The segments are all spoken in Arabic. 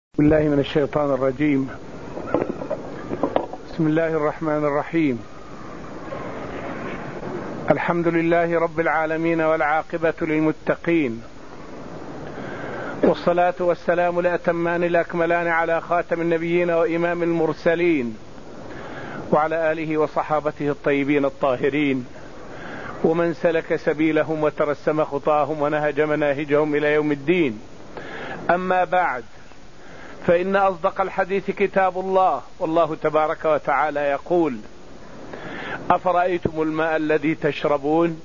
بالله من الشيطان الرجيم. بسم الله الرحمن الرحيم. الحمد لله رب العالمين والعاقبة للمتقين، والصلاة والسلام الأتمان الأكملان على خاتم النبيين وإمام المرسلين وعلى آله وصحابته الطيبين الطاهرين ومن سلك سبيلهم وترسم خطاهم ونهج مناهجهم إلى يوم الدين. أما بعد، فإن أصدق الحديث كتاب الله، والله تبارك وتعالى يقول: أفرأيتم الماء الذي تشربون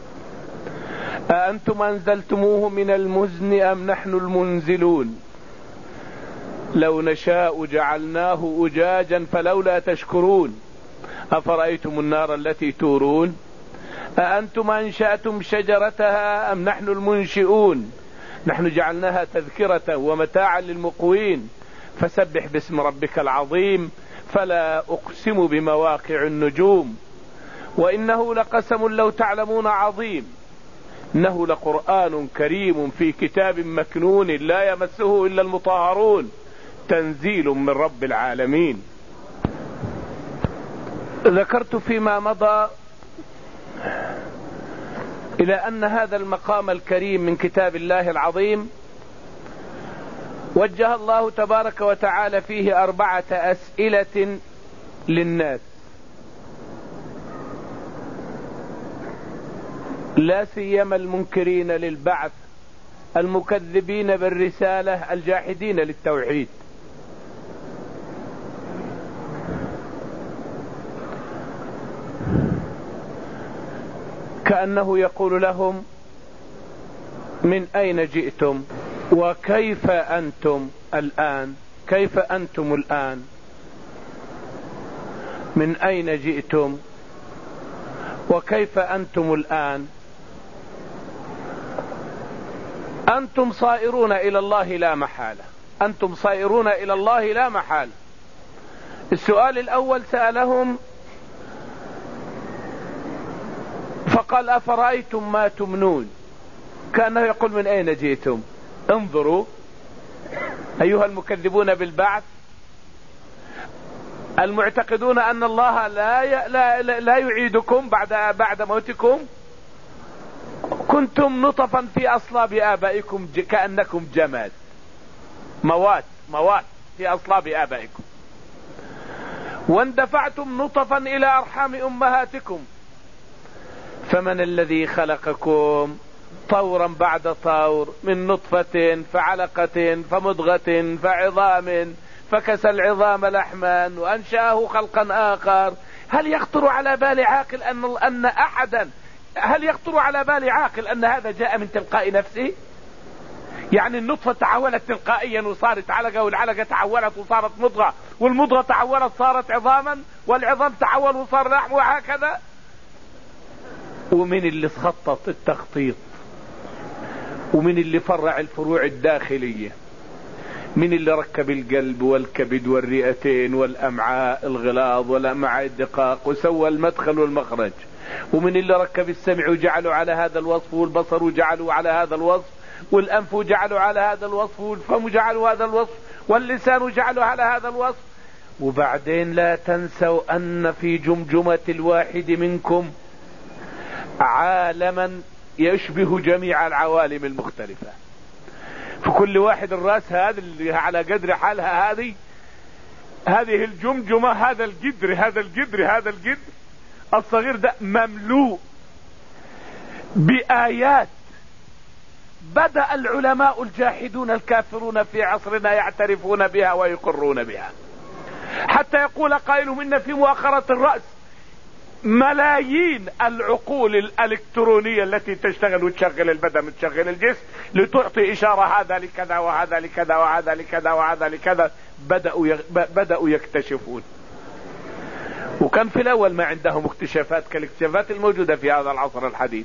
أأنتم أنزلتموه من المزن أم نحن المنزلون لو نشاء جعلناه أجاجا فلولا تشكرون أفرأيتم النار التي تورون أأنتم أنشأتم شجرتها أم نحن المنشئون نحن جعلناها تذكرة ومتاعا للمقوين فسبح باسم ربك العظيم فلا أقسم بمواقع النجوم وإنه لقسم لو تعلمون عظيم إنه لقرآن كريم في كتاب مكنون لا يمسه إلا المطهرون تنزيل من رب العالمين. ذكرت فيما مضى إلى أن هذا المقام الكريم من كتاب الله العظيم وجه الله تبارك وتعالى فيه 4 أسئلة للناس، لا سيما المنكرين للبعث المكذبين بالرسالة الجاحدين للتوحيد. كأنه يقول لهم: من أين جئتم وكيف أنتم الآن؟ كيف أنتم الآن؟ من أين جئتم وكيف أنتم الآن؟ أنتم صائرون إلى الله لا محالة، أنتم صائرون إلى الله لا محالة. السؤال الأول سألهم فقال: أفرأيتم ما تمنون؟ كأنه يقول: من أين جئتم؟ انظروا أيها المكذبون بالبعث المعتقدون أن الله لا يعيدكم بعد موتكم. كنتم نطفا في أصلاب آبائكم كأنكم جماد، موات في أصلاب آبائكم، واندفعتم نطفا إلى أرحام أمهاتكم. فمن الذي خلقكم طورا بعد طور من نطفة فعلقة فمضغة فعظام فكسى العظام لحما وأنشأه خلقا آخر. هل يخطر على بال عاقل هل يخطر على بال عاقل أن هذا جاء من تلقاء نفسه؟ يعني النطفة تحولت تلقائيا وصارت علقة، والعلقة تحولت وصارت مضغة، والمضغة تحولت صارت عظاما، والعظام تحول وصار لحم، وهكذا. ومن اللي خطط التخطيط؟ ومن اللي فرع الفروع الداخلية؟ من اللي ركب القلب والكبد والرئتين والأمعاء الغلاظ والأمعاء الدقاق وسوى المدخل والمخرج؟ ومن اللي ركب السمع وجعله على هذا الوصف، والبصر وجعله على هذا الوصف، والأنف وجعله على هذا الوصف، والفم وجعله هذا الوصف، واللسان وجعله على هذا الوصف؟ وبعدين لا تنسوا أن في جمجمة الواحد منكم عالما يشبه جميع العوالم المختلفة. في كل واحد الرأس هذا اللي على قدر حالها هذه الجمجمة، هذا الجدر الصغير ده مملوء بآيات بدأ العلماء الجاحدون الكافرون في عصرنا يعترفون بها ويقرون بها، حتى يقول قائلهم: إن في مؤخرة الرأس ملايين العقول الإلكترونية التي تشتغل وتشغل البدن وتشغل الجسم لتعطي إشارة هذا لكذا وهذا لكذا وهذا لكذا وهذا لكذا. بدأوا يكتشفون، وكان في الأول ما عندهم اكتشافات كالاكتشافات الموجودة في هذا العصر الحديث.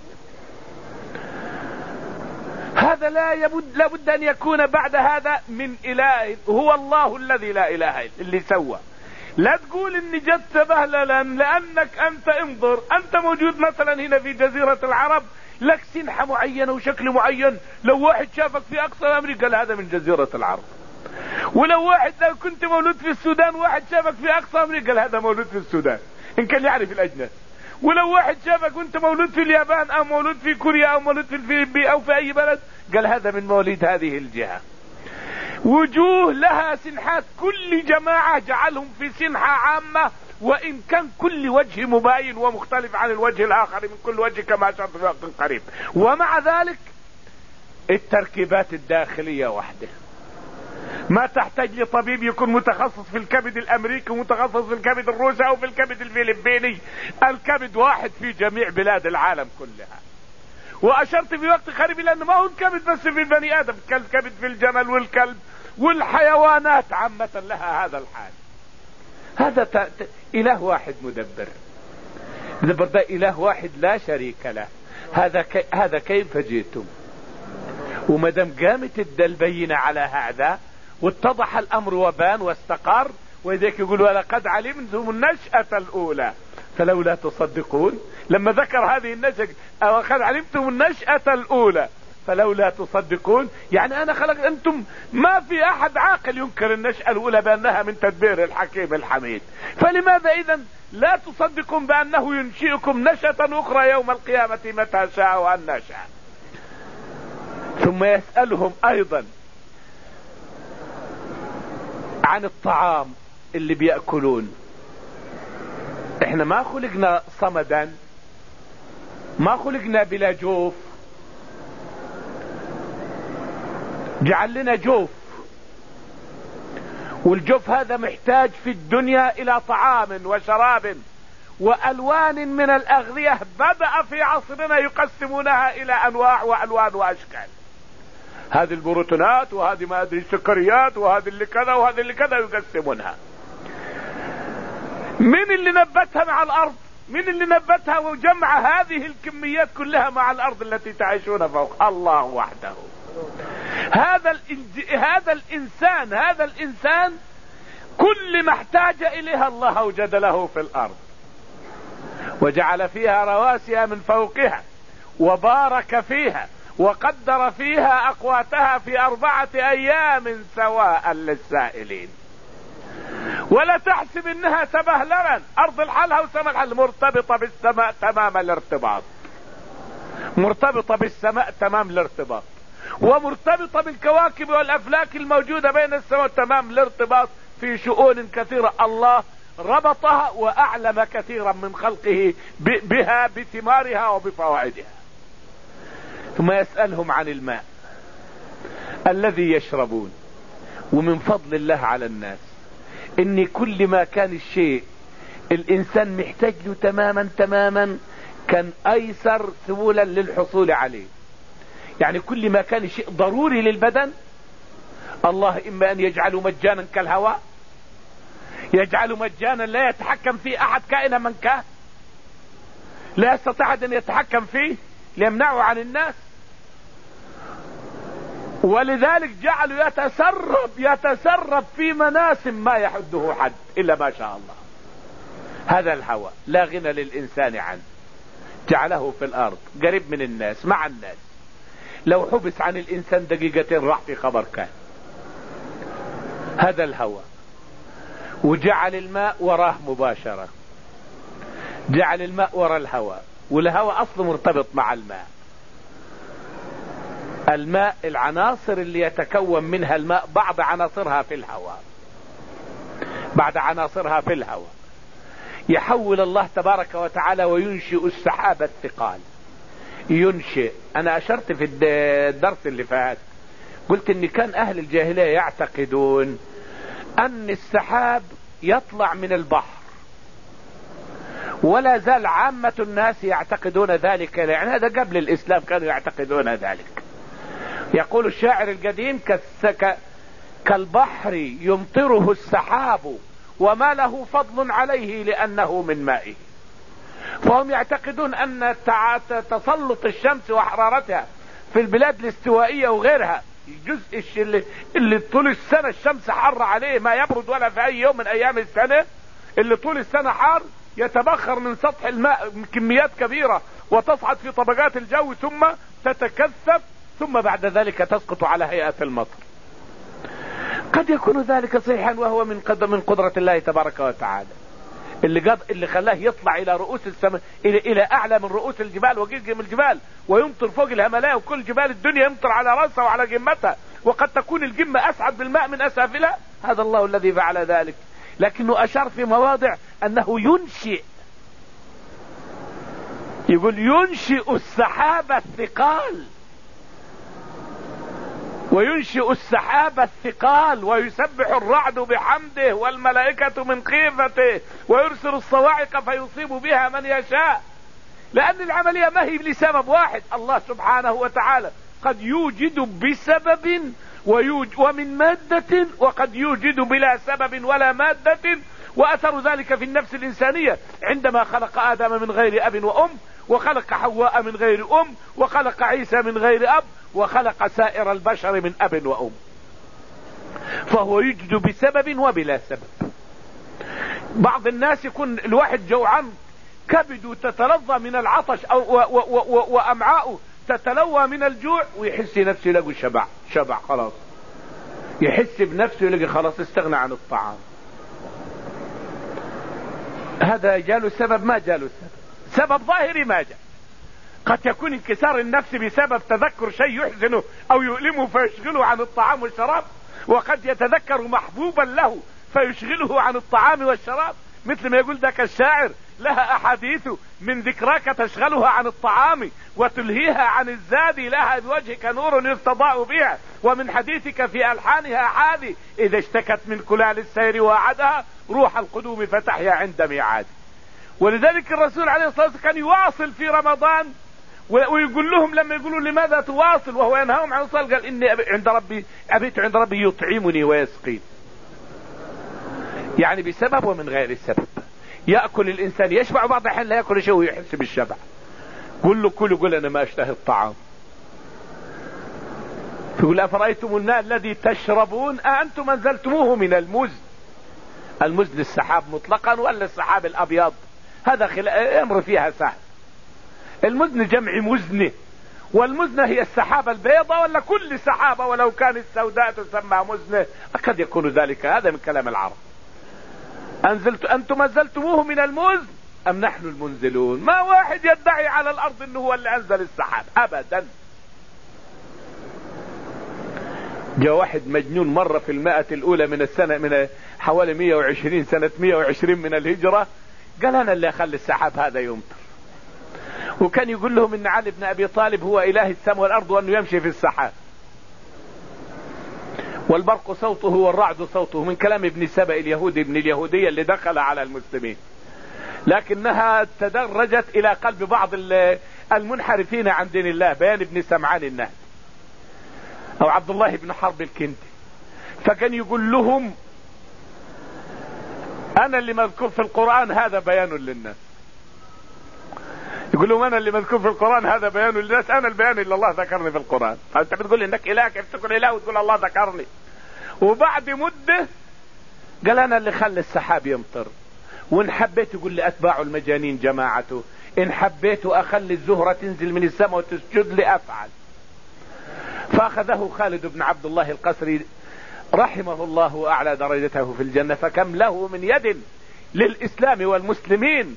هذا لا بد أن يكون بعد هذا من إله هو الله الذي لا إله إلا اللي سوى. لا تقول اني جت سبهللا، لانك انت انظر، انت موجود مثلا هنا في جزيرة العرب لك سنحة معينة وشكل معين، لو واحد شافك في اقصى امريكا قال هذا من جزيرة العرب. ولو واحد لو كنت مولود في السودان واحد شافك في اقصى امريكا قال هذا مولود في السودان ان كان يعرف الاجناس. ولو واحد شافك وانت مولود في اليابان او مولود في كوريا او مولود في الفلبين او في اي بلد قال هذا من مواليد هذه الجهة. وجوه لها سنحات، كل جماعة جعلهم في سنحة عامة، وان كان كل وجه مباين ومختلف عن الوجه الاخر من كل وجه كما اشرت في وقت قريب. ومع ذلك التركيبات الداخلية واحدة، ما تحتاج لطبيب يكون متخصص في الكبد الامريكي ومتخصص في الكبد الروسي او في الكبد الفلبيني، الكبد واحد في جميع بلاد العالم كلها. واشرت في وقت قريب لانه ما هو الكبد بس في البني ادم، كالكبد في الجمل والكلب والحيوانات عامة لها هذا الحال. هذا اله واحد مدبر ده اله واحد لا شريك له. هذا كيف جئتم؟ ومدام قامت البينة على هذا واتضح الامر وبان واستقر، وذلك يقول ولقد علمتم النشأة الاولى فلولا تصدقون. لما ذكر هذه النشأة ولقد علمتم النشأة الاولى فلولا تصدقون، يعني انا خلق انتم، ما في احد عاقل ينكر النشأة الاولى بانها من تدبير الحكيم الحميد، فلماذا اذا لا تصدقون بانه ينشئكم نشأة اخرى يوم القيامة متى شاء وان شاء؟ ثم يسألهم ايضا عن الطعام اللي بيأكلون. احنا ما خلقنا صمدا، ما خلقنا بلا جوف، جعل لنا جوف، والجوف هذا محتاج في الدنيا الى طعام وشراب والوان من الاغذية بدأ في عصرنا يقسمونها الى انواع والوان واشكال. هذه البروتينات وهذه ما ادري السكريات وهذه اللي كذا وهذه اللي كذا يقسمونها. من اللي نبتها مع الارض؟ من اللي نبتها وجمع هذه الكميات كلها مع الارض التي تعيشون فوق؟ الله وحده. هذا الانسان كل ما احتاج اليها الله اوجد له في الارض، وجعل فيها رواسي من فوقها وبارك فيها وقدر فيها اقواتها في 4 ايام سواء للسائلين. ولا تحسب انها سبهللا، ارض الحلها وسماء الحل، مرتبطة بالسماء تمام الارتباط، مرتبطة بالسماء تمام الارتباط، ومرتبطة بالكواكب والافلاك الموجودة بين السماء تمام الارتباط في شؤون كثيرة. الله ربطها واعلم كثيرا من خلقه بها بثمارها وبفوائدها. ثم يسألهم عن الماء الذي يشربون. ومن فضل الله على الناس ان كل ما كان الشيء الانسان محتاج له تماما كان ايسر سهولا للحصول عليه. يعني كل ما كان الشيء ضروري للبدن الله اما ان يجعله مجانا كالهواء، يجعله مجانا لا يتحكم فيه احد كائنا من كان، لا يستطيع ان يتحكم فيه ليمنعه عن الناس، ولذلك جعلوا يتسرب في مناسم ما يحده حد الا ما شاء الله. هذا الهواء لا غنى للانسان عنه، جعله في الارض قريب من الناس مع الناس، لو حبس عن الانسان دقيقتين راح في خبر كان. هذا الهواء. وجعل الماء وراه مباشرة، جعل الماء وراء الهواء، والهواء اصله مرتبط مع الماء. الماء العناصر اللي يتكون منها الماء بعض عناصرها في الهواء، بعد عناصرها في الهواء يحول الله تبارك وتعالى وينشئ السحاب الثقال. ينشئ. انا اشرت في الدرس اللي فات قلت ان كان اهل الجاهلية يعتقدون ان السحاب يطلع من البحر، ولا زال عامة الناس يعتقدون ذلك، يعني هذا قبل الاسلام كانوا يعتقدون ذلك. يقول الشاعر القديم كالبحر يمطره السحاب وما له فضل عليه لأنه من مائه. فهم يعتقدون أن تسلط الشمس وحرارتها في البلاد الاستوائية وغيرها، الجزء اللي طول السنة الشمس حر عليه ما يبرد ولا في أي يوم من أيام السنة، اللي طول السنة حار يتبخر من سطح الماء كميات كبيرة وتصعد في طبقات الجو ثم تتكثف ثم بعد ذلك تسقط على هيئة المطر. قد يكون ذلك صحيحا وهو من قدرة الله تبارك وتعالى، اللي خلاه يطلع الى رؤوس السماء، الى اعلى من رؤوس الجبال وجيم الجبال، ويمطر فوق الهملاء، وكل جبال الدنيا يمطر على راسها وعلى جمتها، وقد تكون الجمة اسعد بالماء من اسافلها. هذا الله الذي فعل ذلك. لكنه اشار في مواضع انه ينشئ، يقول ينشئ السحاب الثقال، وينشئ السحاب الثقال، ويسبح الرعد بحمده والملائكة من خيفته، ويرسل الصواعق فيصيب بها من يشاء. لأن العملية ما هي لسبب واحد، الله سبحانه وتعالى قد يوجد بسبب ومن مادة، وقد يوجد بلا سبب ولا مادة. وأثر ذلك في النفس الإنسانية عندما خلق آدم من غير أب وأم، وخلق حواء من غير أم، وخلق عيسى من غير أب، وخلق سائر البشر من أب وأم. فهو يوجد بسبب وبلا سبب. بعض الناس يكون الواحد جوعان، كبده تتلظى من العطش وأمعاؤه تتلوى من الجوع، ويحس نفسه يلاقي شبع خلاص، يحس بنفسه يلاقي خلاص استغنى عن الطعام. هذا جاله سبب ما جاله سبب ظاهري ما جاء. قد يكون انكسار النفس بسبب تذكر شيء يحزنه او يؤلمه فيشغله عن الطعام والشراب، وقد يتذكر محبوبا له فيشغله عن الطعام والشراب، مثل ما يقول ذاك الشاعر: لها احاديث من ذكراك تشغلها عن الطعام وتلهيها عن الزاد، لها بوجهك نور يستضاء بها ومن حديثك في الحانها عادي، اذا اشتكت من كلال السير وعدها روح القدوم فتحيا عند ميعاد. ولذلك الرسول عليه الصلاة والسلام كان يواصل في رمضان، ويقول لهم لما يقولوا لماذا تواصل وهو ينهاهم عن الصلاة، قال: إني أبيت عند ربي يطعمني ويسقين. يعني بسبب ومن غير سبب. يأكل الإنسان يشبع، بعض الأحيان لا يأكل شيء ويحس بالشبع. قل له كل، قل أنا ما أشتهي الطعام. يقول: أفرأيتم الماء الذي تشربون أأنتم أنزلتموه من المزن؟ المزن السحاب مطلقا ولا السحاب الأبيض؟ هذا أمر فيها سهل. المزن جمع مزنه، والمزنة هي السحابة البيضاء، ولا كل سحابة ولو كانت سوداء تسمى مزنة؟ قد يكون ذلك. هذا من كلام العرب. أنتم أنزلتموه من المزن أم نحن المنزلون؟ ما واحد يدعي على الأرض أنه هو اللي أنزل السحاب أبدا. جاء واحد مجنون مرة في 100 الأولى من السنة، من حوالي 120 سنة 120 من الهجرة، قال: أنا اللي أخلي السحاب هذا يمطر. وكان يقول لهم إن علي بن أبي طالب هو إله السماء والأرض، وأنه يمشي في السحاب، والبرق صوته والرعد صوته، من كلام ابن سبأ اليهودي ابن اليهودية اللي دخل على المسلمين. لكنها تدرجت إلى قلب بعض المنحرفين عن دين الله، بيان ابن سمعان النهدي أو عبد الله بن حرب الكندي. فكان يقول لهم: أنا اللي مذكور في القرآن هذا بيان للناس. يقول لهم: أنا اللي مذكور في القرآن هذا بيان للناس، أنا البيان اللي الله ذكرني في القرآن. أنت بتقول إنك إله، كيف تكون إله وتقول الله ذكرني؟ وبعد مدة قال: أنا اللي خلي السحاب يمطر، وإن حبيت يقول لي أتباع المجانين جماعته، إن حبيت أخلي الزهرة تنزل من السماء وتسجد لي أفعل. فأخذه خالد بن عبد الله القسري رحمه الله وأعلى درجته في الجنة، فكم له من يد للإسلام والمسلمين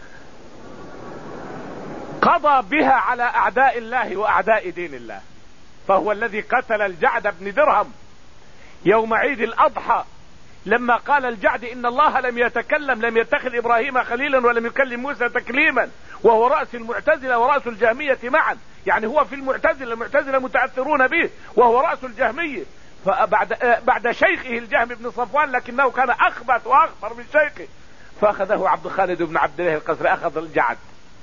قضى بها على أعداء الله وأعداء دين الله. فهو الذي قتل الجعد بن درهم يوم عيد الأضحى، لما قال الجعد: إن الله لم يتكلم، لم يتخذ إبراهيم خليلا ولم يكلم موسى تكليما، وهو رأس المعتزلة ورأس الجهمية معا. يعني هو في المعتزلة متأثرون به، وهو رأس الجهمية. بعد شيخه الجهم بن صفوان، لكنه كان أخبث وأخطر من شيخه. فأخذه عبد خالد بن عبد الله القسري، أخذ الجعد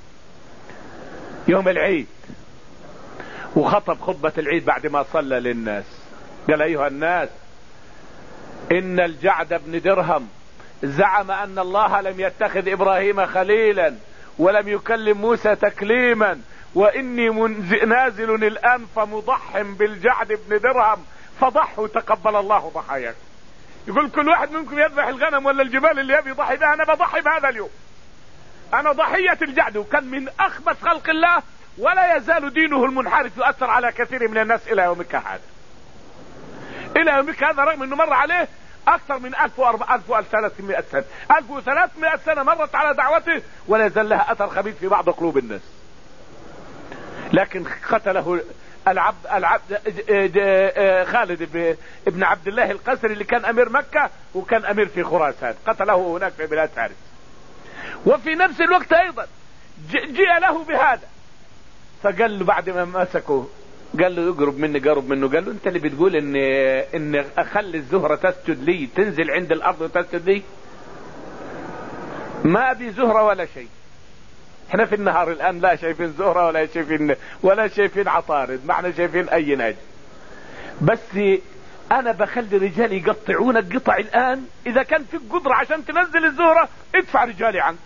يوم العيد وخطب خطبة العيد بعد ما صلى للناس. قال: أيها الناس، إن الجعد بن درهم زعم أن الله لم يتخذ إبراهيم خليلا ولم يكلم موسى تكليما، وإني نازل الآن فمضح بالجعد بن درهم، فضحوا تقبل الله ضحاياكم. يقول: كل واحد منكم يذبح الغنم ولا الجبال اللي يبي يضحي ده، أنا بضحي بهذا اليوم، أنا ضحية الجعد. وكان من أخبث خلق الله، ولا يزال دينه المنحرف يؤثر على كثير من الناس إلى يومك هذا. الى يومك هذا، رغم انه مر عليه اكثر من 1300 سنة، 1300 سنة مرت على دعوته ولا يزال لها اثر خبيث في بعض قلوب الناس. لكن قتله خالد ابن عبد الله القسري اللي كان امير مكة وكان امير في خراسان، قتله هناك في بلاد فارس. وفي نفس الوقت ايضا جاء له بهذا، فقال له بعد ما مسكه قال له يقرب مني، قرب منه، قال له انت اللي بتقول ان اخلي الزهرة تسجد لي، تنزل عند الارض وتسجد لي؟ ما ابي زهرة ولا شيء، احنا في النهار الان لا شايفين زهرة ولا شايفين عطارد، ما احنا شايفين اي نجم، بس انا بخلي رجالي يقطعونك قطع الان، اذا كان في قدرة عشان تنزل الزهرة ادفع رجالي عنك،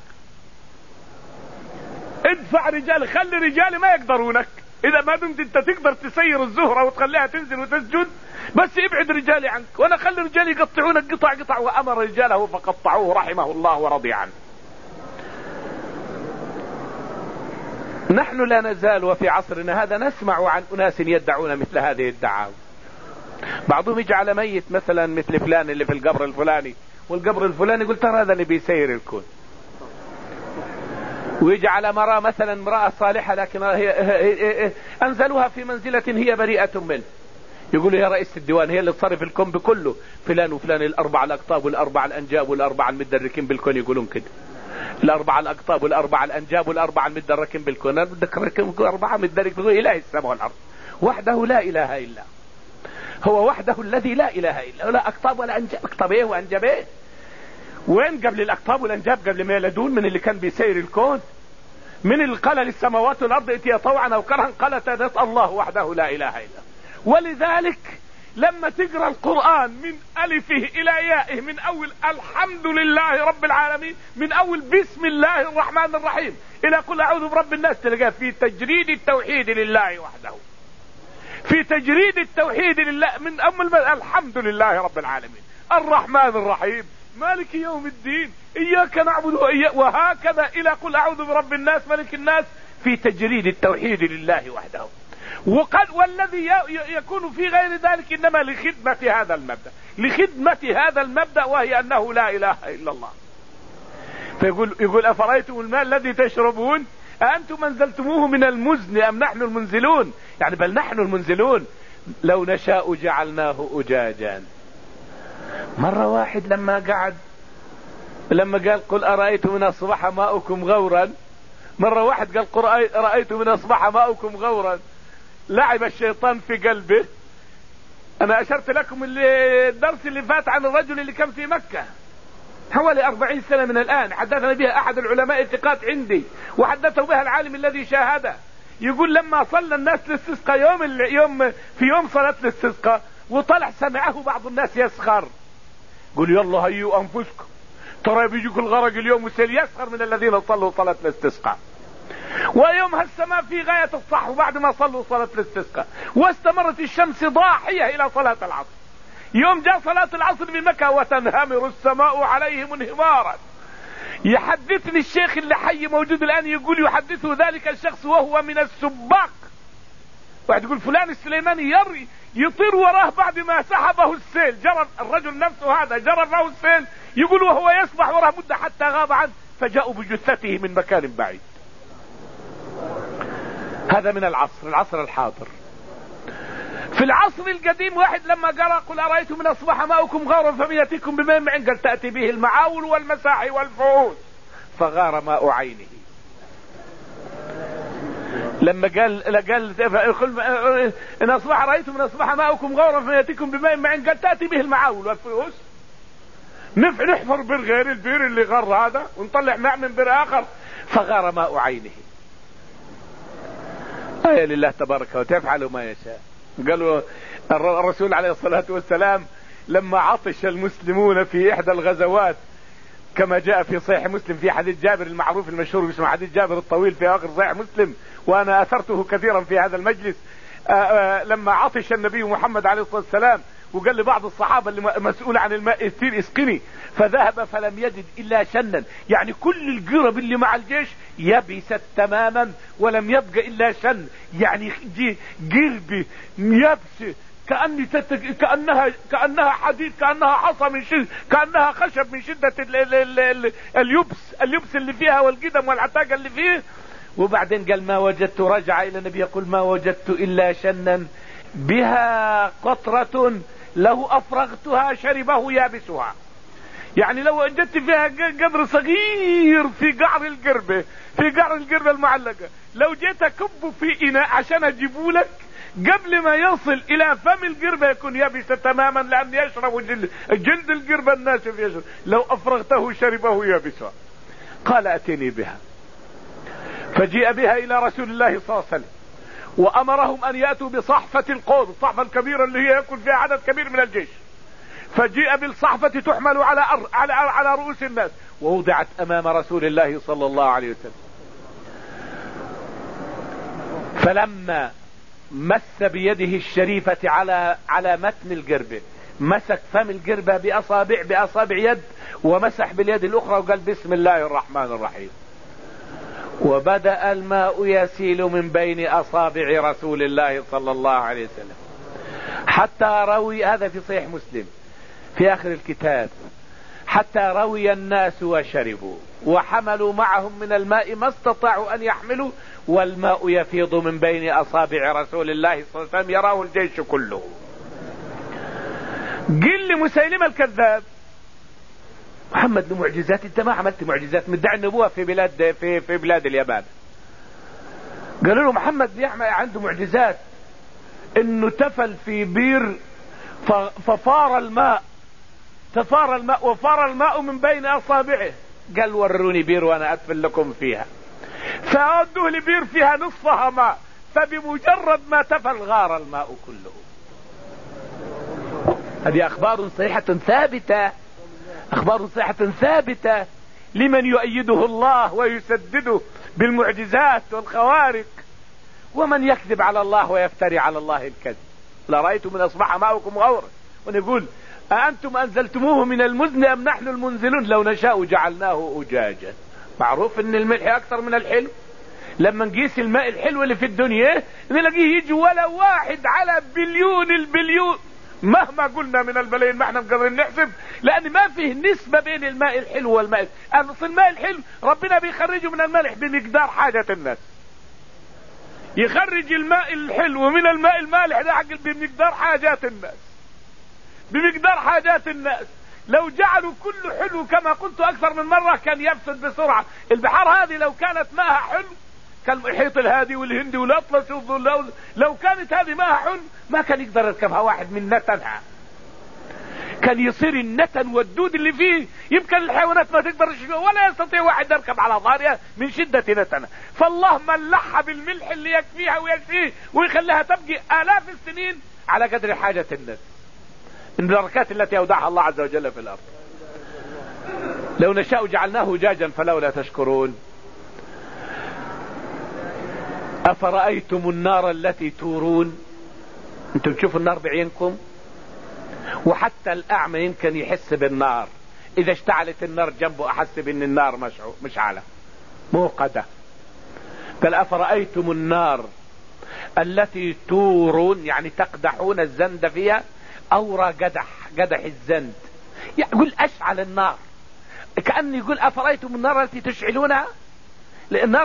ادفع رجالي، خلي رجالي ما يقدرونك، اذا ما دمت انت تقدر تسير الزهرة وتخليها تنزل وتسجد، بس ابعد رجالي عنك وانا خلي رجالي يقطعونك قطع. وامر رجاله فقطعوه رحمه الله ورضي عنه. نحن لا نزال وفي عصرنا هذا نسمع عن اناس يدعون مثل هذه الدعاوى. بعضهم يجعل ميت مثلا مثل فلان اللي في القبر الفلاني، والقبر الفلاني يقول ترى هذا اللي بيسير الكون. ويجعل مرأة مثلا امرأة صالحة لكن هي انزلوها في منزلة هي بريئة منه، يقولوا يا رئيس الديوان هي اللي تصرف الكون بكله، فلان وفلان الاربع الاقطاب والاربع الانجاب والاربع المدركين بالكون، يقولون كده الاربع الاقطاب والاربع الانجاب والاربع المدركين بالكون. انا بدك اربعه مدرك بالكون، اله السماء والارض وحده لا اله الا هو، وحده الذي لا اله الا هو، لا اقطاب ولا انجاب. اقطاب ايه وانجاب ايه؟ وين قبل الاقطاب والانجاب قبل ما يلدون من اللي كان بيسير الكون؟ من اللي قال للسماوات والارض ائتيا طوعا او كرها قالتا نسال الله وحده لا اله الا. ولذلك لما تقرأ القرآن من ألفه إلى يائه، من أول الحمد لله رب العالمين، من أول بسم الله الرحمن الرحيم إلى قل أعوذ برب الناس، تلقاه في تجريد التوحيد لله وحده، في تجريد التوحيد لله، من الحمد لله رب العالمين الرحمن الرحيم مالك يوم الدين إياك نعبد وإياك، وهكذا إلى قل أعوذ برب الناس ملك الناس، في تجريد التوحيد لله وحده. والذي يكون في غير ذلك انما لخدمة هذا المبدأ، لخدمة هذا المبدأ، وهي انه لا اله الا الله. فيقول افرأيتم الماء الذي تشربون أأنتم انزلتموه من المزن ام نحن المنزلون؟ يعني بل نحن المنزلون، لو نشاء جعلناه أجاجا. مرة واحد لما قال قل أرأيتم من أصبح ماؤكم غورا، مرة واحد قال أرأيتم من أصبح ماؤكم غورا، لعب الشيطان في قلبه. انا اشرت لكم الدرس اللي فات عن الرجل اللي كان في مكة حوالي 40 سنة من الان، حدثنا بها احد العلماء الثقات عندي، وحدثه بها العالم الذي شاهده. يقول لما صلى الناس للاستسقاء في يوم صلاة الاستسقاء، وطلع سمعه بعض الناس يسخر، قل يلا هيئوا انفسكم ترى بيجيكم الغرق اليوم والسيل، يسخر من الذين صلوا صلاة الاستسقاء. ويومها السماء في غاية الصحو بعد ما صلوا صلاة الاستسقاء، واستمرت الشمس ضاحية الى صلاة العصر. يوم جاء صلاة العصر بمكة وتنهمر السماء عليهم انهمارا. يحدثني الشيخ اللي حي موجود الان، يقول يحدثه ذلك الشخص وهو من السباق، واحد يقول فلان السليماني يطير وراه بعد ما سحبه السيل، جرى الرجل نفسه هذا جرى له السيل، يقول وهو يسبح وراه مدة حتى غاب عنه، فجاءوا بجثته من مكان بعيد. هذا من العصر الحاضر. في العصر القديم واحد لما قرأ قل أرأيتم من أصبح ماؤكم غورا فمن يأتيكم بماء معين، قال تأتي به المعاول والمساحي والفؤوس فغار ماء عينه. لما قال إن أصبح رأيتم من أصبح ماؤكم غورا فمن يأتيكم بماء معين، قال تأتي به المعاول والفؤوس، نحفر بير غير البير اللي غر هذا ونطلع ماء من بير آخر، فغار ماء عينه. آية لله تبارك وتفعل ما يشاء. قالوا الرسول عليه الصلاة والسلام لما عطش المسلمون في إحدى الغزوات، كما جاء في صحيح مسلم في حديث جابر المعروف المشهور اسمه حديث جابر الطويل في آخر صحيح مسلم، وأنا أثرته كثيرا في هذا المجلس. لما عطش النبي محمد عليه الصلاة والسلام وقال لبعض الصحابة اللي مسؤول عن الماء استير اسقني، فذهب فلم يجد إلا شنا، يعني كل القرب اللي مع الجيش يبست تماما ولم يبقى إلا شن، يعني قرب يبس كأنها حديد، كأنها حصى من شدة، كأنها خشب من شدة اليبس اللي فيها والقدم والعتاقة اللي فيه. وبعدين قال ما وجدت، رجع الى النبي يقول ما وجدت الا شنا بها قطرة لو افرغتها شربه يابسها. يعني لو وجدت فيها قدر صغير في قعر القربة المعلقة، لو جيت اكبه في اناء عشان اجيبه لك قبل ما يصل الى فم القربة يكون يابس تماما، لان يشرب جلد القربة الناشف يشرب، لو افرغته شربه يابسها. قال اتني بها، فجيء بها الى رسول الله صلى الله عليه وسلم، وامرهم ان ياتوا بصحفة القوم، الصحفة الكبيرة اللي هي يكون فيها عدد كبير من الجيش. فجيء بالصحفة تحمل على رؤوس الناس، ووضعت امام رسول الله صلى الله عليه وسلم. فلما مس بيده الشريفة على متن القربة، مسك فم القربة بأصابع يد، ومسح باليد الأخرى وقال بسم الله الرحمن الرحيم، وبدأ الماء يسيل من بين أصابع رسول الله صلى الله عليه وسلم حتى روي، هذا في صحيح مسلم في آخر الكتاب، حتى روي الناس وشربوا وحملوا معهم من الماء ما استطاعوا أن يحملوا، والماء يفيض من بين أصابع رسول الله صلى الله عليه وسلم يراه الجيش كله. قل لمسيلمة الكذاب محمد له معجزات، انت ما عملت معجزات، مدعي النبوة في بلاد اليابان. قالوا له محمد بيعمل عنده معجزات، انه تفل في بير ففار الماء وفار الماء من بين اصابعه. قال وروني بير وانا ادفل لكم فيها. فأودوه لبير فيها نصفها ماء، فبمجرد ما تفل غار الماء كله. هذه اخبار صحيحة ثابتة لمن يؤيده الله ويسدده بالمعجزات والخوارق. ومن يكذب على الله ويفتري على الله الكذب لرأيت من اصبح ماؤكم غورا. ونقول أأنتم أنزلتموه من المزن أم نحن المنزلون لو نشاء جعلناه أجاجا. معروف ان الملح اكثر من الحلو. لما نقيس الماء الحلو اللي في الدنيا نلاقيه يجي ولا واحد على البليون مهما قلنا من البلايين، ما احنا مقدرين نحسب، لان ما فيه نسبة بين الماء الحلو والماء. اصل الماء الحلو ربنا بيخرجه من الملح بمقدار حاجة الناس، يخرج الماء الحلو من الماء المالح ده بمقدار حاجات الناس. لو جعلوا كل حلو كما قلت اكثر من مرة كان يفسد بسرعة. البحار هذه لو كانت ماءها حلو كالمحيط الهادي والهندي والاطلس لو كانت هذه ماءها حلو ما كان يقدر يركبها واحد من نتنها، كان يصير النتن والدود اللي فيه يمكن الحيوانات ما تقدرش ولا يستطيع واحد يركب على ظهرها من شدة نتنها. فالله ملحها بالملح اللي يكفيها ويكفيه ويخليها تبقي آلاف السنين على قدر حاجة الناس، البركات التي أودعها الله عز وجل في الأرض. لو نشاء جعلناه جاجا فلولا تشكرون. أفرأيتم النار التي تورون، انتم تشوفوا النار بعينكم، وحتى الأعمى يمكن يحس بالنار، إذا اشتعلت النار جنبه أحس بأن النار مشعلة موقدة. قال أفرأيتم النار التي تورون، يعني تقدحون الزند فيها، أورى قدح الزند، يقول أشعل النار، كأن يقول أفرأيتم النار التي تشعلونها، النار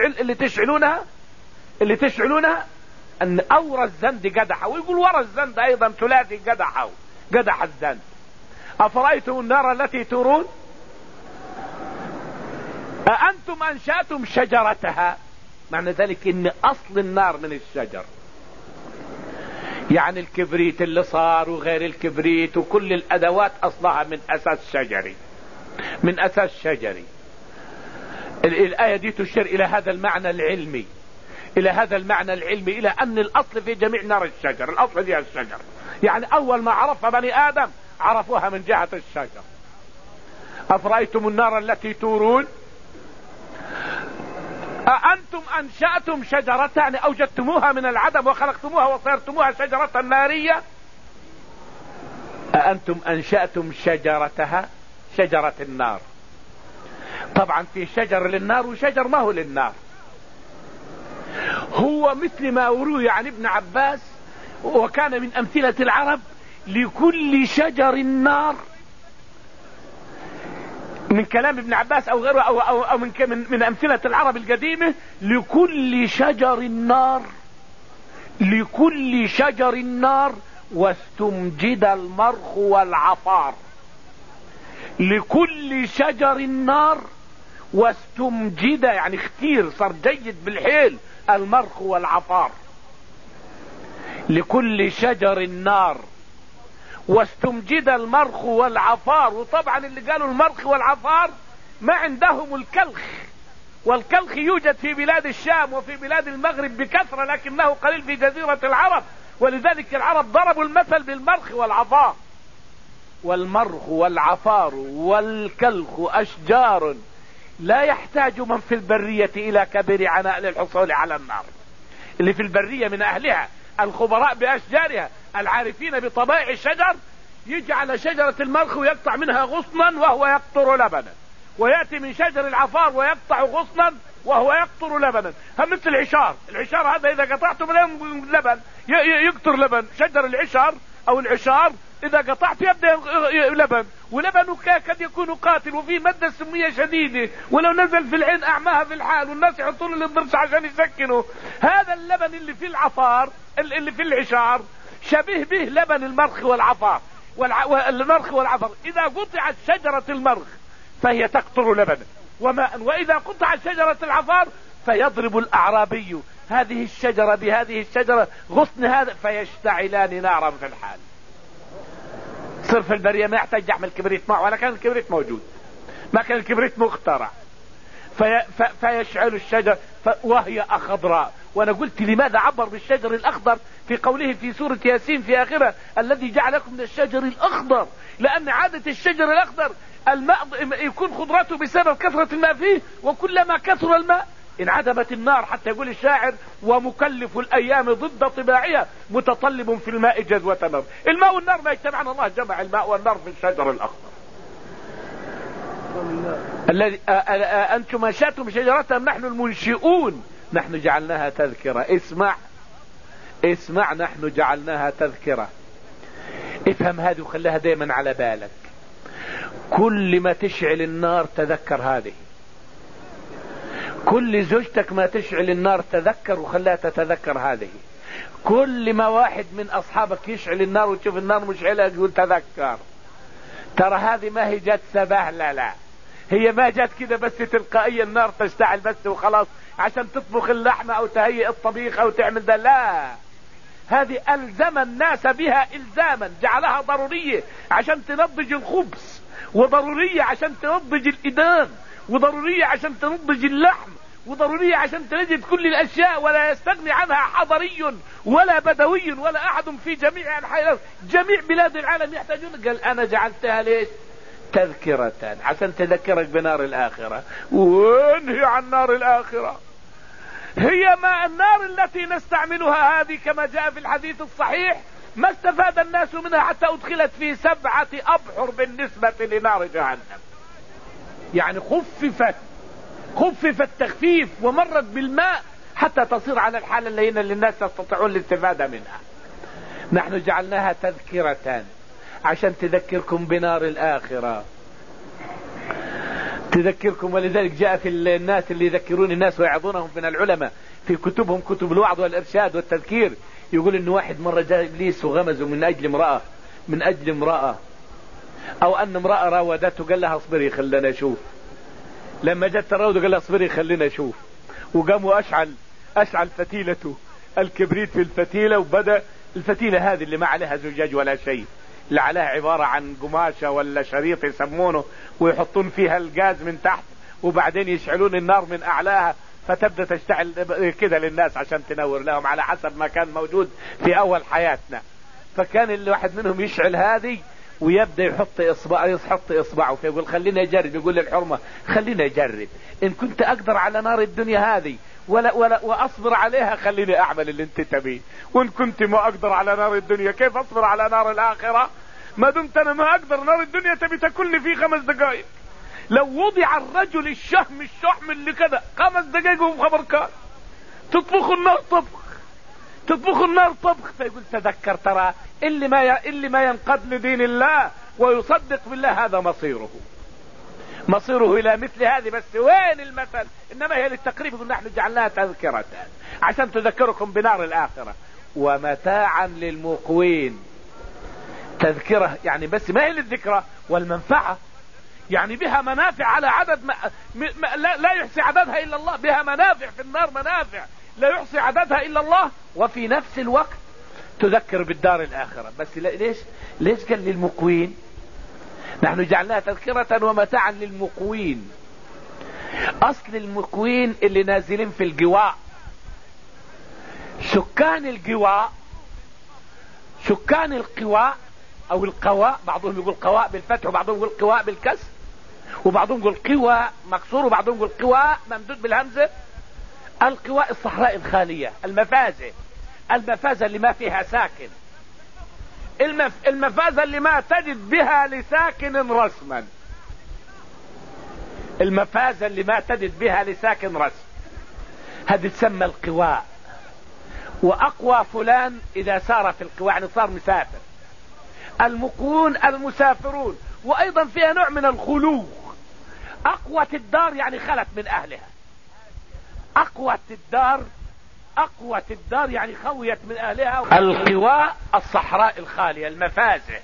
اللي تشعلونها أن أورى الزند قدحه، ويقول ورى الزند أيضا ثلاثي قدح الزند. أفرأيتم النار التي تورون أأنتم أنشأتم شجرتها، معنى ذلك إن أصل النار من الشجر، يعني الكبريت اللي صار وغير الكبريت وكل الأدوات أصلها من أساس شجري. الآية دي تشير إلى هذا المعنى العلمي، إلى أن الأصل في جميع نار الشجر، الأصل هي الشجر، يعني أول ما عرفها بني آدم عرفوها من جهة الشجر. أفرأيتم النار التي تورون أأنتم أنشأتم شجرة، يعني أوجدتموها من العدم وخلقتموها وصيرتموها شجرة نارية. أأنتم أنشأتم شجرتها، شجرة النار. طبعا في شجر للنار وشجر ما هو للنار. هو مثل ما روي عن ابن عباس وكان من أمثلة العرب لكل شجر نار، من كلام ابن عباس أو غيره أو من أمثلة العرب القديمة، لكل شجر نار، لكل شجر نار واستمجد المرخ والعفار. لكل شجر نار واستمجد يعني اختير، صار جيد بالحيل، المرخ والعفار. لكل شجر نار واستمجد المرخ والعفار. وطبعا اللي قالوا المرخ والعفار ما عندهم الكلخ، والكلخ يوجد في بلاد الشام وفي بلاد المغرب بكثرة، لكنه قليل في جزيرة العرب، ولذلك العرب ضربوا المثل بالمرخ والعفار. والمرخ والعفار والكلخ أشجار لا يحتاج من في البرية إلى كبير عناء للحصول على النار. اللي في البرية من أهلها الخبراء بأشجارها العارفين بطبائع الشجر يجعل شجرة المرخ ويقطع منها غصنا وهو يقطر لبنا، ويأتي من شجر العفار ويقطع غصنا وهو يقطر لبنا. هم مثل العشار، العشار هذا إذا قطعته من لبن يقطر لبن. شجر العشار أو العشار إذا قطعته يبدأ لبن، ولبنه قد يكون قاتل وفيه مادة سمية شديدة، ولو نزل في العين أعماها في الحال، والناس يحطون له الضرس عشان يسكنوا. هذا اللبن اللي في العفار اللي في العشار شبيه به لبن المرخ والعفار. والمرخ والعفار إذا قطعت شجرة المرخ فهي تقطر لبنا وماء، وإذا قطعت شجرة العفار فيضرب الأعرابي هذه الشجرة بهذه الشجرة غصن هذا فيشتعلان نارا في الحال. صرف البرية ما يحتاج يعمل كبريت معه، ولا كان الكبريت موجود، ما كان الكبريت مخترع. فيشعل الشجر وهي أخضراء. وانا قلت لماذا عبر بالشجر الأخضر في قوله في سورة ياسين في آخرها الذي جعلكم من الشجر الأخضر؟ لأن عادة الشجر الأخضر الماء يكون خضرته بسبب كثرة الماء فيه، وكلما كثر الماء انعدمت النار، حتى يقول الشاعر ومكلف الأيام ضد طباعها متطلب في الماء جذوة نار. الماء والنار ما يجتمعن، الله جمع الماء والنار في الشجر الأخضر الذي أنتم أنشأتم شجرة نحن المنشئون نحن جعلناها تذكرة. اسمع نحن جعلناها تذكرة. افهم هذه وخليها دائما على بالك. كل ما تشعل النار تذكر هذه، كل زوجتك ما تشعل النار تذكر وخليها تتذكر هذه. كل ما واحد من أصحابك يشعل النار وتشوف النار مشعلة يقول تذكر. ترى هذه ما هي جت سبهلة، لا هي ما جت كده بس تلقائيا النار تشتعل بس وخلاص عشان تطبخ اللحمة او تهيئ الطبيخ او تعمل ده، لا هذه ألزم الناس بها إلزاما، جعلها ضرورية عشان تنضج الخبز، وضرورية عشان تنضج الإدام، وضرورية عشان تنضج اللحم، وضرورية عشان تنجد كل الأشياء، ولا يستغني عنها حضري ولا بدوي ولا أحد في جميع أنحاء الأرض. جميع بلاد العالم يحتاجون. قال أنا جعلتها ليش؟ تذكرة، عشان تذكرك بنار الآخرة. وانهي عن نار الآخرة، هي ما النار التي نستعملها هذه كما جاء في الحديث الصحيح ما استفاد الناس منها حتى أدخلت في 7 أبحر بالنسبة لنار جهنم. يعني خففت تخفيف ومرت بالماء حتى تصير على الحالة اللينة اللي الناس يستطيعون الاستفادة منها. نحن جعلناها تذكرة عشان تذكركم بنار الآخرة، تذكركم. ولذلك جاء في الناس اللي يذكرون الناس ويعظونهم من العلماء في كتبهم، كتب الوعظ والإرشاد والتذكير، يقول إن واحد مرة جاء إبليس وغمزه من أجل امرأة أو أن امرأة راودته، قال لها اصبري خلينا نشوف. لما جت تراوده قال لها اصبري خلينا نشوف، وقام أشعل فتيلته الكبريت في الفتيلة، وبدأ الفتيلة هذه اللي ما عليها زجاج ولا شيء، اللي عليها عبارة عن قماشة ولا شريط يسمونه، ويحطون فيها الغاز من تحت وبعدين يشعلون النار من أعلاها، فتبدأ تشتعل كده للناس عشان تنور لهم على حسب ما كان موجود في أول حياتنا. فكان الواحد منهم يشعل هذه ويبدأ يحط إصبعه فيقول خلينا أجرب. يقول للحرمة خلينا أجرب، إن كنت أقدر على نار الدنيا هذه وأصبر عليها خليني أعمل اللي أنت تبيه، وإن كنت ما أقدر على نار الدنيا كيف أصبر على نار الآخرة؟ ما دمت أنا ما أقدر نار الدنيا تبي تاكلني في 5 دقائق. لو وضع الرجل الشحم اللي كذا 5 دقائق وهو خبر كان تطبخ النار طبخ، تطبخوا النار طبخ، فيقول تذكر ترى اللي ما ينقاد لدين الله ويصدق بالله هذا مصيره الى مثل هذه. بس وين المثل؟ انما هي للتقريب، يقول نحن جعلناها تذكرة عشان تذكركم بنار الاخرة ومتاعا للمقوين. تذكرة يعني بس ما هي للذكرى والمنفعة، يعني بها منافع على عدد لا يحصي عددها الا الله، بها منافع في النار، منافع لا يحصي عددها الا الله، وفي نفس الوقت تذكر بالدار الاخرة. بس ليش قال للمقوين؟ نحن جعلناها تذكرة ومتاعا للمقوين. اصل المقوين اللي نازلين في الجواء، سكان القواء او القواء، بعضهم يقول قواء بالفتح وبعضهم يقول قواء بالكسر وبعضهم يقول قواء مكسور وبعضهم يقول قواء ممدود بالهمزة. القواء الصحراء الخالية، المفازة اللي ما فيها ساكن، المفازة اللي ما تجد بها لساكن رسما، المفازة اللي ما تجد بها لساكن رسم، هذه تسمى القواء. واقوى فلان اذا سار في القواء يعني صار مسافر. المقوون المسافرون، وايضا فيها نوع من الخلو. اقوى الدار يعني خلت من اهلها، اقوى الدار يعني خويت من اهلها. القواء الصحراء الخالية، المفازة،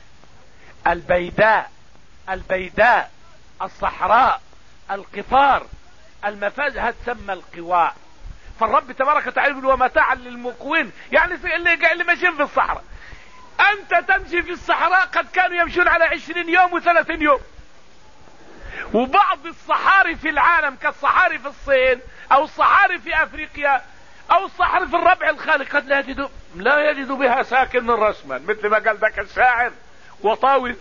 البيداء، الصحراء، القفار، المفازة تسمى القواء. فالرب تبارك وتعالى يقول ومتاعا للمقوين، يعني اللي ماشيين في الصحراء. انت تمشي في الصحراء، قد كانوا يمشون على 20 يوم و30 يوم. وبعض الصحاري في العالم كالصحاري في الصين او الصحاري في افريقيا او الصحراء في الربع الخالي قد لا يجدوا بها ساكن رسما، مثل ما قال ذاك الشاعر وطاوي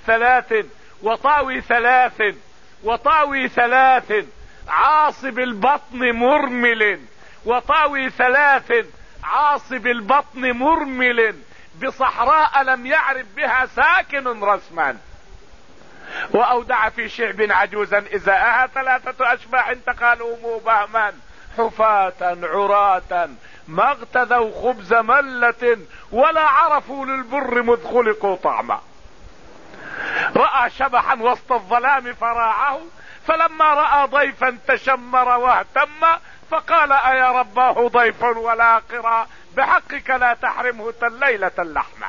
ثلاث عاصب البطن مرمل، وطاوي ثلاث عاصب البطن مرمل، بصحراء لم يعرف بها ساكن رسما. واودع في شعب عجوزا ازاءها 3 اشباح تقالوا بهما، حفاة عراة ما اغتذوا خبز ملة، ولا عرفوا للبر مذ خلقوا طعما. رأى شبحا وسط الظلام فراعه، فلما رأى ضيفا تشمر واهتم، فقال أيا رباه ضيف ولا قرا، بحقك لا تحرمه الليلة اللحمة.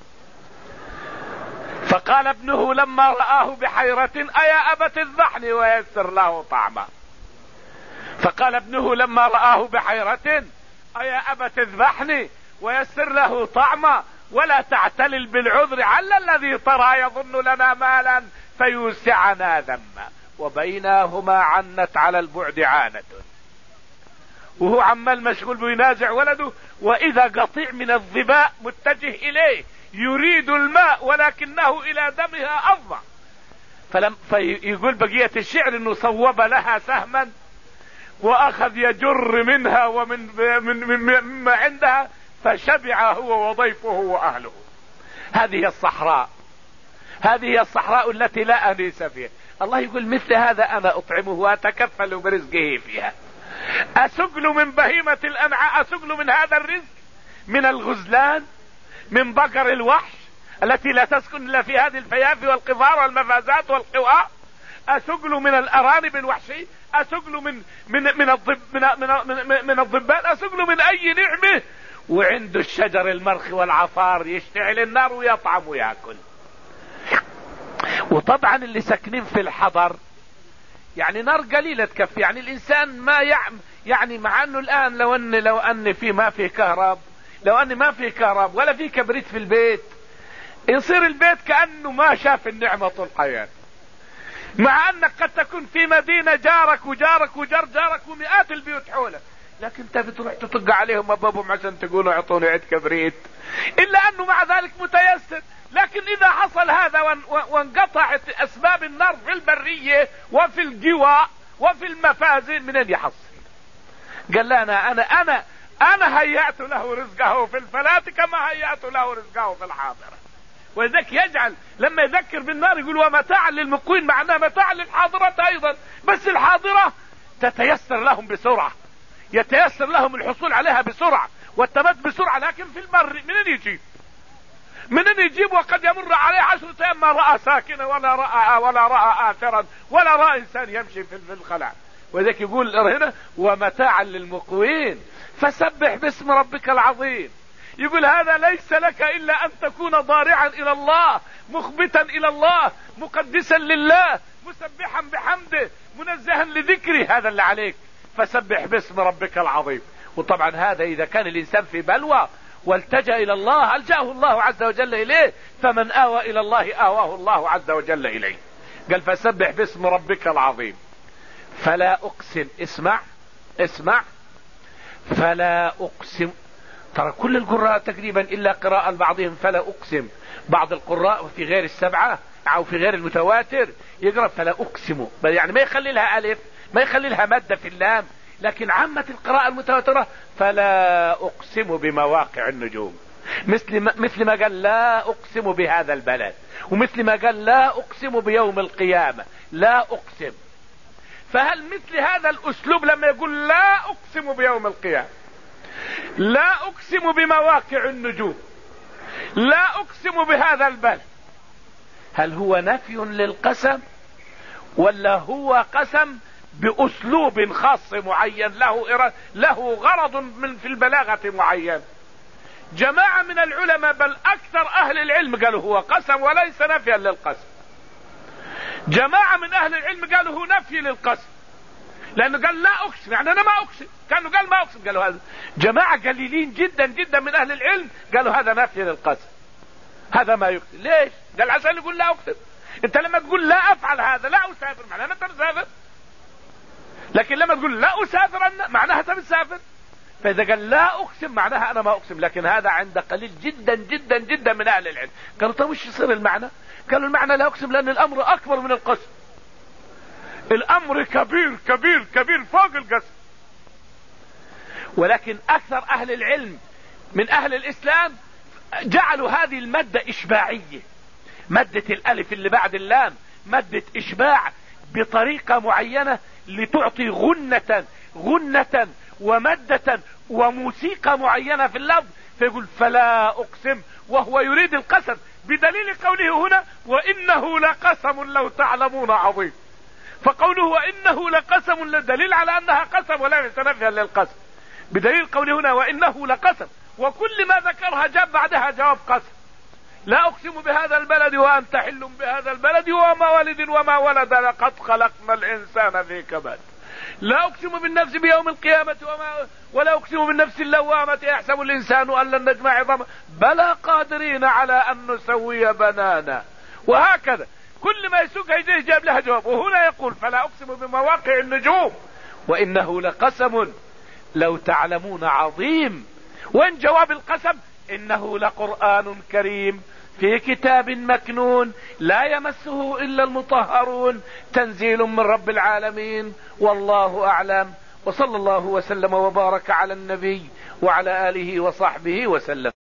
فقال ابنه لما رآه بحيرة أيا أبت اذبحني ويسر له طعما. فقال ابنه لما رآه بحيرة أيا أبت اذبحني ويسر له طعما، ولا تعتلل بالعذر عل الذي ترى يظن لنا مالا فيوسعنا ذما، وبينهما عنت على البعد عانة. وهو عمال مشغول بينازع ولده، وإذا قطيع من الظباء متجه إليه يريد الماء ولكنه إلى دمها أفضع. فيقول بقية الشعر انه صوب لها سهما واخذ يجر منها ومن مما عندها، فشبع هو وضيفه واهله. هذه الصحراء التي لا انيس فيها. الله يقول مثل هذا انا اطعمه واتكفل برزقه فيها. اسقل من بهيمة الانعام، اسقل من هذا الرزق، من الغزلان، من بقر الوحش التي لا تسكن الا في هذه الفيافي والقفار والمفازات والقواء، اسقل من الارانب الوحشي، اسقل من الضبان، اسقل من اي نعمه. وعنده الشجر المرخي والعفار يشتعل النار ويطعم ويأكل. وطبعا اللي ساكنين في الحضر يعني نار قليلة تكفي. يعني الانسان ما يعني مع انه الان لو ان في ما في كهرب، لو ان ما في كهرب ولا في كبريت في البيت، يصير البيت كأنه ما شاف النعمة طول حياته. مع انك قد تكون في مدينة جارك وجارك وجار جارك ومئات البيوت حولك، لكن انت بتروح تطق عليهم ابوابهم عشان تقولوا اعطوني عيد كبريت، الا انه مع ذلك متيسر. لكن اذا حصل هذا وانقطعت اسباب النار في البرية وفي الجواء وفي المفازن، منين يحصل؟ قال لنا انا هيأت له رزقه في الفلاة كما هيأت له رزقه في الحاضرة. وذلك يجعل لما يذكر بالنار يقول ومتاعا للمقوين، معناه متاعا للحاضرة ايضا، بس الحاضرة تتيسر لهم بسرعة، يتيسر لهم الحصول عليها بسرعة، والثبات بسرعة، لكن في البر منين يجيب وقد يمر عليه 10 أيام ما رأى ساكنة ولا رأى آثرا ولا رأى إنسان يمشي في الخلع. وذلك يقول هنا ومتاعا للمقوين فسبح باسم ربك العظيم. يقول هذا ليس لك إلا أن تكون ضارعا إلى الله، مخبتا إلى الله، مقدسا لله، مسبحا بحمده، منزها لذكره، هذا اللي عليك، فسبح باسم ربك العظيم. وطبعا هذا إذا كان الإنسان في بلوى والتجأ إلى الله ألجأه الله عز وجل إليه، فمن آوى إلى الله آواه الله عز وجل إليه. قال فسبح باسم ربك العظيم. فلا أقسم، اسمع فلا أقسم. ترى كل القراء تقريبا إلا قراءة بعضهم فلا أقسم، بعض القراء في غير السبعة أو في غير المتواتر يقرأ فلا أقسم، يعني ما يخلي لها ألف، ما يخلي لها مادة في اللام، لكن عامة القراءة المتواترة فلا أقسم بمواقع النجوم، مثل ما قال لا أقسم بهذا البلد، ومثل ما قال لا أقسم بيوم القيامة، لا أقسم. فهل مثل هذا الأسلوب لما يقول لا أقسم بيوم القيامة، لا أقسم بمواقع النجوم، لا أقسم بهذا البلد، هل هو نفي للقسم ولا هو قسم بأسلوب خاص معين له غرض في البلاغة معين؟ جماعة من العلماء بل أكثر أهل العلم قالوا هو قسم وليس نفيا للقسم. جماعة من أهل العلم قالوا هو نفي للقسم، لأنه قال لا أقسم، يعني أنا ما أقسم، كانوا قال ما أقسم، قالوا هذا. جماعة قليلين جدا جدا من أهل العلم قالوا هذا نفي للقسم، هذا ما يقسم. ليش؟ قال عشان يقول لا أقسم. أنت لما تقول لا أفعل هذا، لا أسافر، معناها أنت مسافر، لكن لما تقول لا أسافر معناها أنت مسافر. فإذا قال لا أقسم معناها أنا ما أقسم، لكن هذا عند قليل جدا جدا جدا من أهل العلم. قالوا طيب وش يصير المعنى؟ قالوا المعنى لا أقسم لأن الأمر أكبر من القسم، الأمر كبير كبير كبير فوق القسم. ولكن أكثر أهل العلم من أهل الإسلام جعلوا هذه المادة إشباعية، مادة الألف اللي بعد اللام مادة إشباع بطريقة معينة لتعطي غنة ومادة وموسيقى معينة في اللفظ، فيقول فلا أقسم وهو يريد القسم، بدليل قوله هنا وإنه لقسم لو تعلمون عظيم. فقوله وإنه لقسم دليل على أنها قسم ولا يتنفي للقسم، بدليل قوله هنا وإنه لقسم، وكل ما ذكرها جاب بعدها جواب قسم. لا أقسم بهذا البلد وأنت حل بهذا البلد وما والد وما ولد لقد خلقنا الإنسان في كبد. لا أقسم بالنفس بيوم القيامة ولا أقسم بالنفس اللوامة يحسب الإنسان أن لن نجمع عظامه بلى قادرين على أن نسوي بنانا. وهكذا كل ما يسوق يجي جاب لها جواب. وهنا يقول فلا أقسم بمواقع النجوم وإنه لقسم لو تعلمون عظيم. وإن جواب القسم إنه لقرآن كريم في كتاب مكنون لا يمسه إلا المطهرون تنزيل من رب العالمين. والله أعلم، وصلى الله وسلم وبارك على النبي وعلى آله وصحبه وسلم.